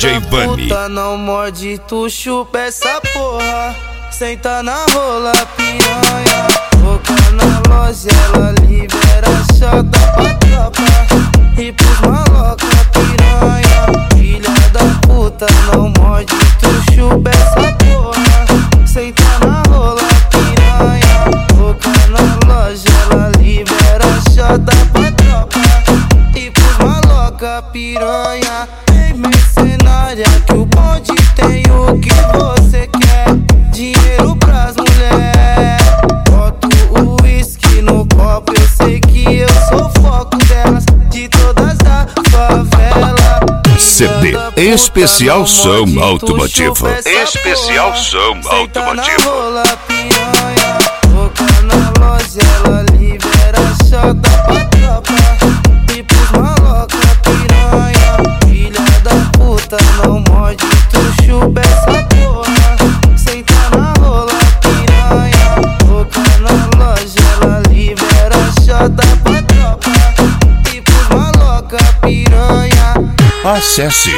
DJ Vani. Puta não morde, tu chupa essa porra. Senta na rola, piranha. Boca na loja, ela libera a chota pra tropa. E pros maloca, piranha. Filha da puta não morde, tu chupa essa porra. Senta na rola, piranha. Boca na loja, ela libera a chota pra tropa. E pros maloca, piranha. Ei, mercenária, que o bonde tem o que você quer. Dinheiro pras mulher. Boto o uísque no copo, eu sei que eu sou foco delas, de todas da favela. CD Especial Som Automotivo. Especial Som Automotivo. Rola, piranha. Boca na loja, ela libera a chota pra tropa. E pros maloca, piranha. Filha da puta não morde, tu chupa essa porra. Senta na rola, piranha. Boca na loja, ela libera a chota pra tropa. E pros maloca, piranha. Acesse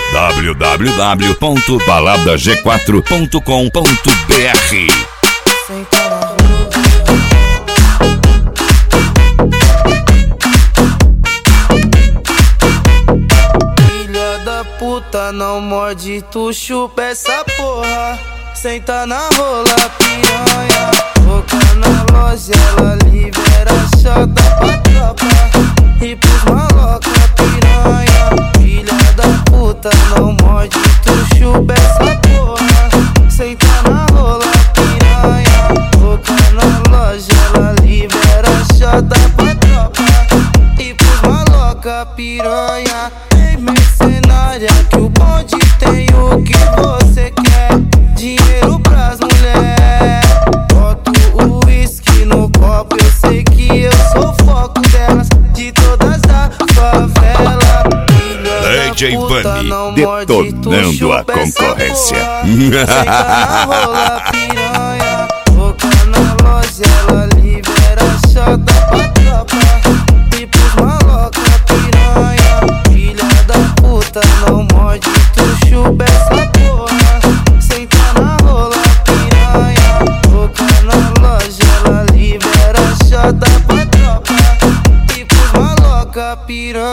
www.baladag4.com.br. Senta na rola. Filha da puta não morde, tu chupa essa porra. Senta na rola, piranha. Boca na loja, ela libera a chota pra tropa. E pros maloca, piranha. Filha da puta não morde, tu chupa essa porra. Senta na rola, piranha. Boca na loja, ela libera a chota pra tropa. E pros maloca, piranha. Ei, mercenária, que o bonde tem o que você quer. Dinheiro pras mulher. Boto o uísque no copo, eu sei que eu sou foco delas, de todas da favela. DJ Vani detonando a concorrência. Senta na rola, piranha. Boca na loja, ela libera a chota pra tropa. E pros maloca, piranha. Filha da puta não morde, tu chupa essa porra. Senta na rola, piranha. Boca na loja, ela libera a chota pra tropa. E pros maloca, piranha.